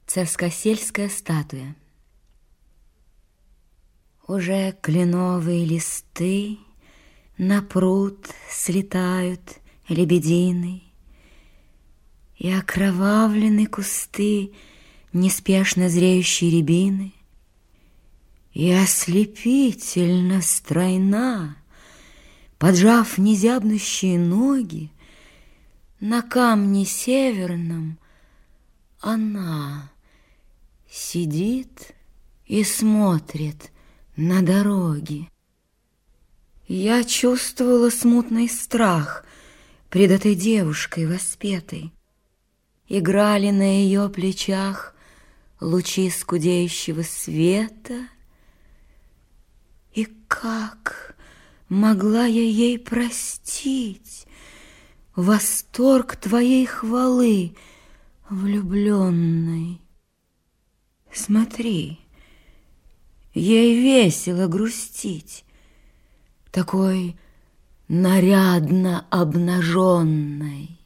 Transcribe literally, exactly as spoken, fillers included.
Царскосельская статуя. Уже кленовые листы на пруд слетают лебедины, и окровавлены кусты неспешно зреющей рябины, и ослепительно стройна, поджав незябнущие ноги, на камне северном она сидит и смотрит на дороги. Я чувствовала смутный страх пред этой девушкой воспетой. Играли на ее плечах лучи скудеющего света. И как могла я ей простить восторг твоей хвалы, влюбленной? Смотри, ей весело грустить, такой нарядно обнаженной.